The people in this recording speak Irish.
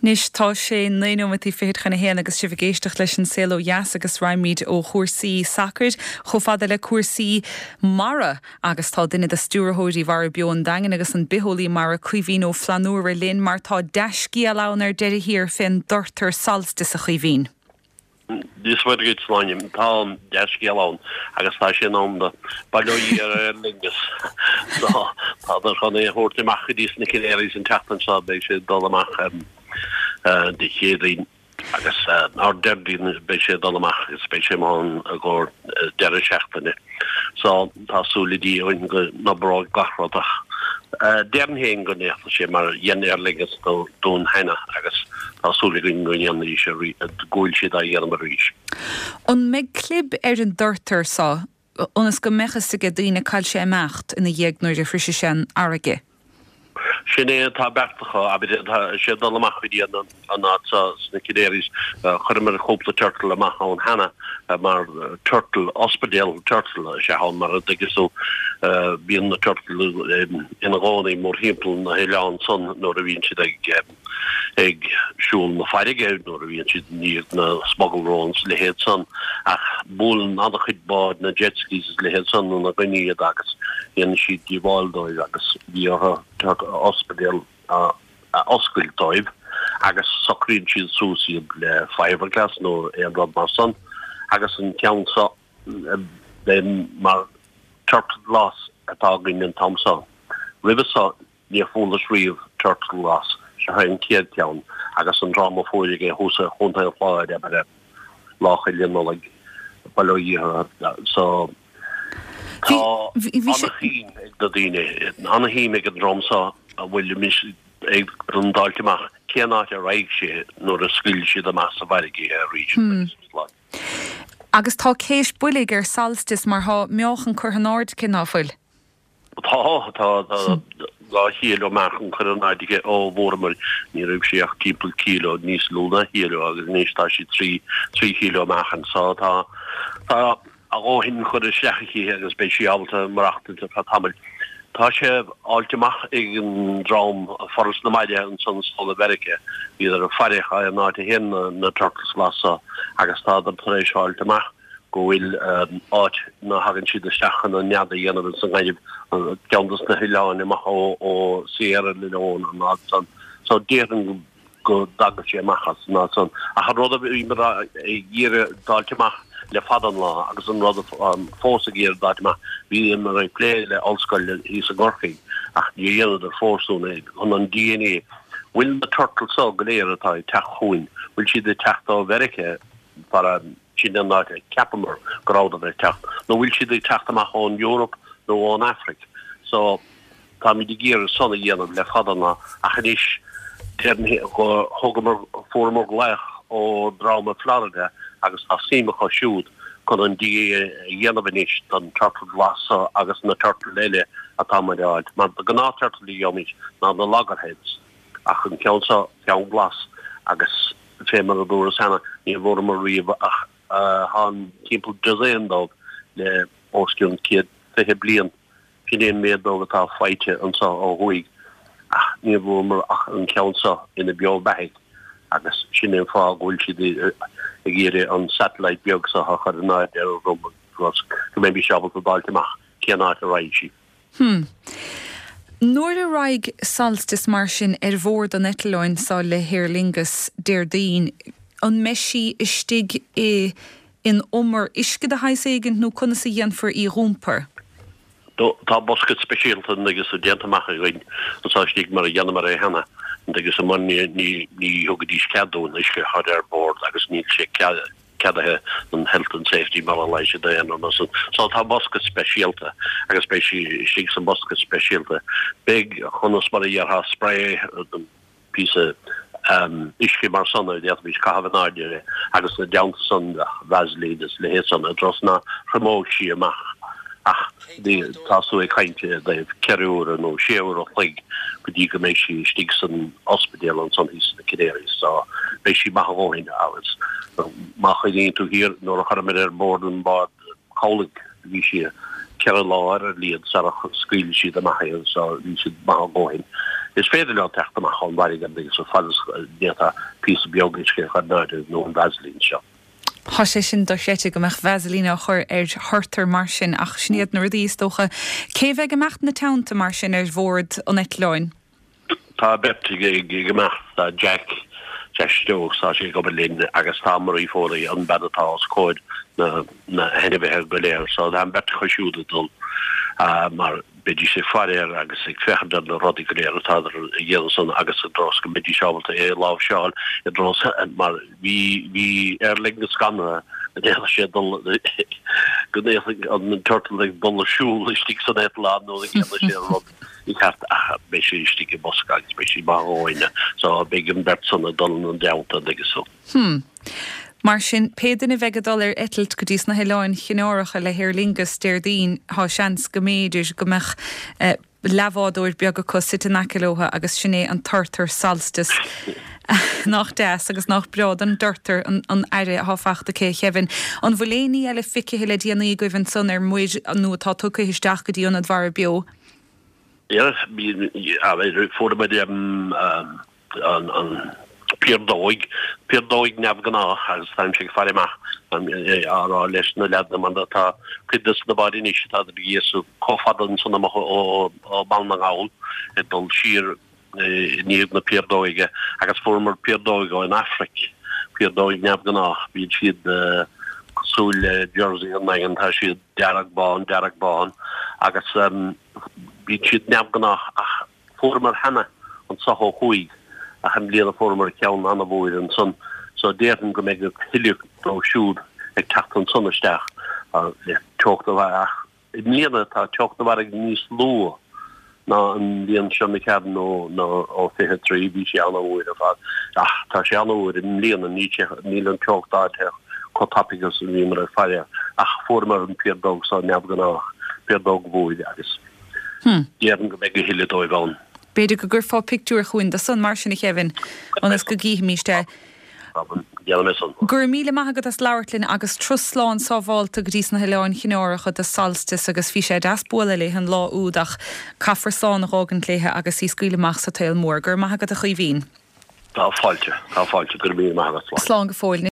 Nis tá sé néomatí féad chuna héana agus si bhgéisteach leis an céó jaas agus raimíd ó chuairsaí sacrid, cho fada le cuairsaí mara agus tá duine a stúrthóirí bhar beon dagan agus an biholí mar a chuimhín ó flanúra linn mar tá deiscí a lánar deidir hir fin dortar salstas a chuimhín. Dis wat het slanjem taal deski alone agus tá sé om de balloir lingus so tá gan e hoort de mag die snik is in tachten sa be dollemach de hérin agus our derdien is be dollemach is spe man go derrechten so tá sole die na bra gachrodach dern heen go ne sé mar jen erlinges doen heine agus asúling goan is goilse a dhéanam ríis. An meid clib an dortar sa onas go mechas go dtíine cail sé mecht ina dhéagnoir de frise sin aige. Sinné tá bertacha a sé dal amach dí an na kidéris chumar chopla turtle amach an hena mar turtle ospedel turtle se ha mar agus so bíon na turtle in aáí mór hempel na heán son nó a vín si ag siúl na feige nó a vín si ní na smugglerons le héad son ach bólen an chudbád na jetskis le héad son na gní agus en si díváldóid agus bí ospedel oskultoib agus sokrin si sosi le fiberglass no rod mar son agus an count so mar turtle glass atagin in Thomson river so near full reef turtle glass ha in kiad town agus an drama foige hosa honta fly but lach like ballo so Anna hí me an dromsa a bhfuil mis ag rundáilteach céanát a raig sé nóair a scuil siad a meas a bhaige a rí. Agus tá céis bulig salstas mar há meochan chuhannáid cin áfuil. Tá lá híal ó mechan chuhannáidige ó bhórmar ní raibh sé ach kilo níos lúna híal agus níos tá si 3 kilo mechan sa tá a hin chud sechaí agus be alta marachta a tamil. Tá sé altimach ag an dram forras na maide an san Sola America idir a farcha an náte hen na turtles lasa agus tá an taréis altimach go bhfuil áit na hagann siad stechan an neada dhéanamh san gaibh ceantas na hiileáin imach ó Sierra Leone an ná san so déan go dagat sé machchas ná san a cha rud a díre daltimach le fadan lá agus an rud fósa géir dátima bhí mar an lé le allscoil hís a gorchaí ach dhéanamh ar fórsúna an an DNA bhfuil na turtle so go léir atá teach chuin bhfuil siad de teachtá Verice para sin an náte capamar goráda ar techt nó bhfuil siad teachtamach ón Europe nó ón Africa so tá mi de géir sonna dhéanamh le fadanna a chanis thugamar fórmór leich ó drama Florida agus a síimecha siúd chun an dhéanamhanis an turtle glasa agus na turtle leile a táimeáid man a gná turtle jomis ná na lagerheads ach an ceansa cean glas agus fémar a dúra sanna ní bhór mar riomh ach han timppel dozéndog le ósciún kiad fethe blian fin médog atá feite an sa ó huig ach ní bhór mar ach an ceansa ina bebeig agus sin fá ghúil si gére an satellite biog sa ha char na rom go mé sebal go balteach ceanná a raisi. Nuair a raig salstas mar sin bhór an Etleáin sa le Hairlingus Déirdaoin an meisi istig in ommer isce a haiségent nó chuna sa dhéanfar í rúmper. Tá bosket speisialta agus a déantamach a goin antá stig mar a dhéanamar a hena agus a man ní hogadís cadún isce had board agus ní sé cadhe an health and safety mar lei sé déan so tá bosket speisialta agus stig san bosket speisialta big chunas mar a ha spray pí isci mar sanna ví cahanáide agus na down san Vaseline le hé san a dros na remóg si amach ach táú é kainte de ceúr nó séúr a chlig go dí go mééis si stig san ospedéal an san hís na kidéris so béis si mahaóhin agus má chuíon tú hir nó a charmid borden bad cholig ví si ce láir líad sa skriil si a maha so ví si mahaóhin is féidir le techtach an bhaige so fa déta pí biogiske chu nó an Vaseline seo. Tá sé sin do séite go meach Vaseline chur thutar mar sin ach sníad nuair díos dócha. Cé bheith gemacht na tánta mar sin bhórd an Etláin? Tá bepti gemacht Jack Stokes tá sé go linn agus támarí fólaí an bedatá cóid na henne bheit go léir, so an bet choisiúda dul mar bidí sé farir agus ag fechad na rodí go léir tá dhésan agus a dros go bidí seábalta láh seáil i dros mar hí ling na scanna dé sé go an turtleig dollarsúl istí san Etla nó sé rod ik had be stike boska be baroine so begin Bertson dollar an delta dige so. Mar sin péidirna vegadollar etelt go dtís na heileáin chinóracha le Hairlingus Deirdín há seans go méidir go meach leváúir beag go sit in acelóha agus sinné an tartar salstas nach 10 agus nach bread an dortar an aire háfachta cé chefin. An bhléní eile fici heile díanaí goibhann son muid an nuatá tucha histeach go dtíon an bhar bio. Ja, voor bij de Pierdoig nef gana as time sig far ma les na le man dat kudus na bad in dat so kofaden son o ban gaul et dol sir nie na Pierdoige agus former Pierdoig in Afrik Pierdoig nef gana wie si de soul Jersey an megen ha si Derek ban agus bí siad nef gannach ach formar henne an sacho chuig a han léle formar cean anna bhir an son so déan go méid hiileach do siúd ag tacht an sonnesteach teachta bhar léana tá teachta bhar ag níos lua ná an líon sena cean nó ó 53 bhí sé anna bhir a fad tá sé anna bhir in léana níl an teachta có tapigus an bhí mar a feire ach formar an Pierdog sa nef gannach Pierdog bhid agus. Déan go meg hiile dói bhain. Beidir go gur fá picúr chuin de san mar sinna chefin anas go gí míiste. Gur míle maigad as leirlinn agus trusláán sábháilta go dtís na heileáin chinóracha de salstas agus bhí sé deasbóla le an lá údach cafarsáin rágan léthe agus í scuileach sa tail mór gur maigad a chuí bhín. Tá fáilte gur mí maigad slán go fáil